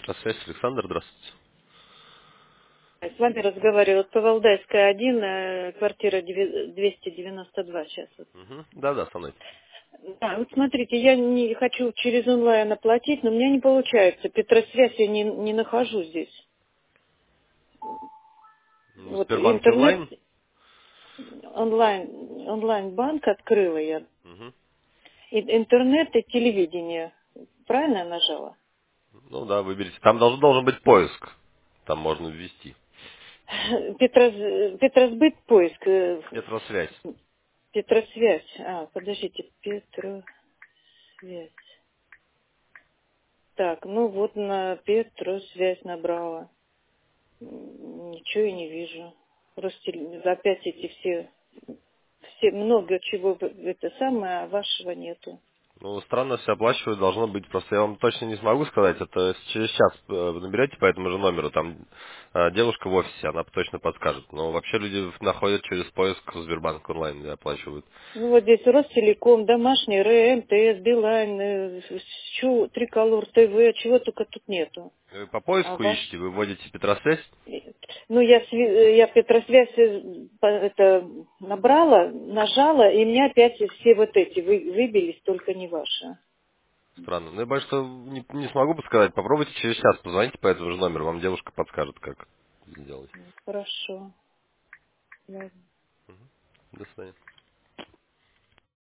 Петросвязь, Александр, здравствуйте. С вами разговаривают по Валдайская 1, квартира 292 сейчас. Вот. Да, со мной. Да, вот смотрите, я не хочу через онлайн оплатить, но у меня не получается. Петросвязь я не нахожу здесь. В Вот Сбербанке интернет, онлайн? онлайн-банк открыла я. Мгм. Интернет и телевидение. Правильно я нажала? Ну да, выберите. Там должен быть поиск. Там можно ввести. Петросбыт поиск. Петросвязь. Петросвязь. Подождите, Петросвязь. Так, ну вот на Петросвязь набрала. Ничего я не вижу. Опять эти все много чего это самое, а вашего нету. Ну, странно все оплачивают, должно быть. Просто я вам точно не смогу сказать. Это через час вы наберете по этому же номеру. Там девушка в офисе, она точно подскажет. Но вообще люди находят через поиск в Сбербанк онлайн и оплачивают. Ну вот здесь Ростелеком, Домашний, МТС, Билайн, Триколор, ТВ, чего только тут нету. Вы по А поиску ваш... ищете, вы вводите Петросвязь. Ну, я Петросвязь это набрала, нажала, и у меня опять все вот эти выбились, только не ваши. Странно. Ну, я боюсь, что не смогу подсказать. Попробуйте через час, позвоните по этому же номеру. Вам девушка подскажет, как сделать. Хорошо. До свидания.